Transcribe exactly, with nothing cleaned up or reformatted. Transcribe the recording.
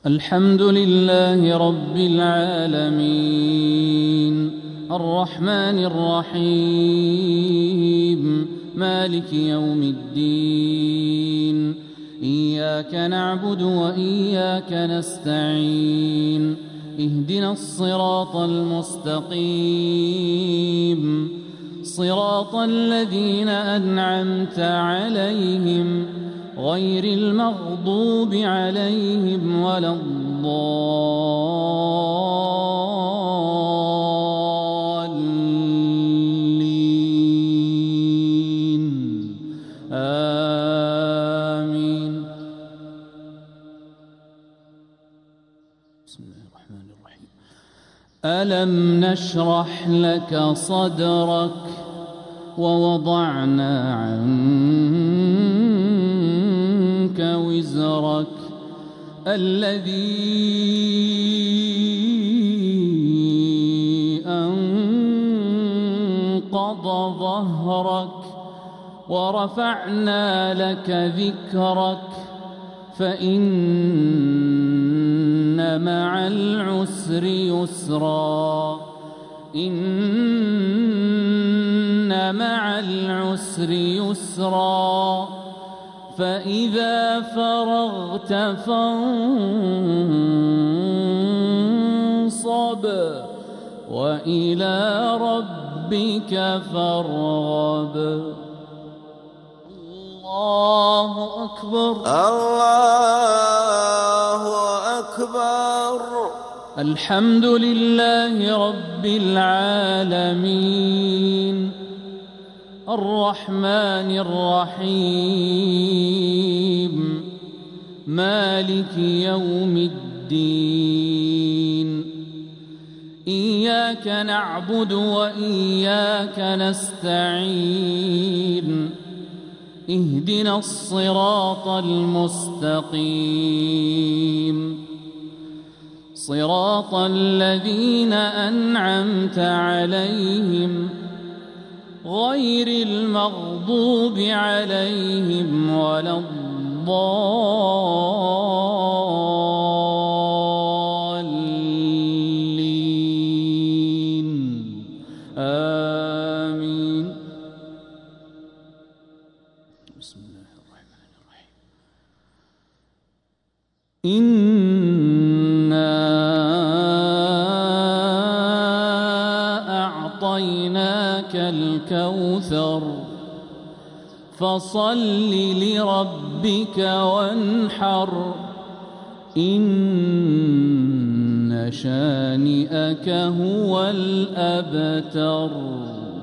الحمد لله رب العالمين الرحمن الرحيم مالك يوم الدين إياك نعبد وإياك نستعين اهدنا الصراط المستقيم صراط الذين أنعمت عليهم غير المغضوب عليهم ولا الضالين آمين. بسم الله الرحمن الرحيم. ألم نشرح لك صدرك ووضعنا عنك وزرك الذي أنقض ظهرك ورفعنا لك ذكرك فإن مع العسر يسرا إن مع العسر يسرا فإذا فرغت فانصب وإلى ربك فارغب. الله أكبر الله أكبر. الحمد لله رب العالمين الرحمن الرحيم مالك يوم الدين إياك نعبد وإياك نستعين اهدنا الصراط المستقيم صراط الذين أنعمت عليهم غير المغضوب عليهم ولا الضالين آمين. بسم الله الرحمن الرحيم. إنا أعطيناك الكوثر فصل لربك وانحر إن شانئك هو الأبتر.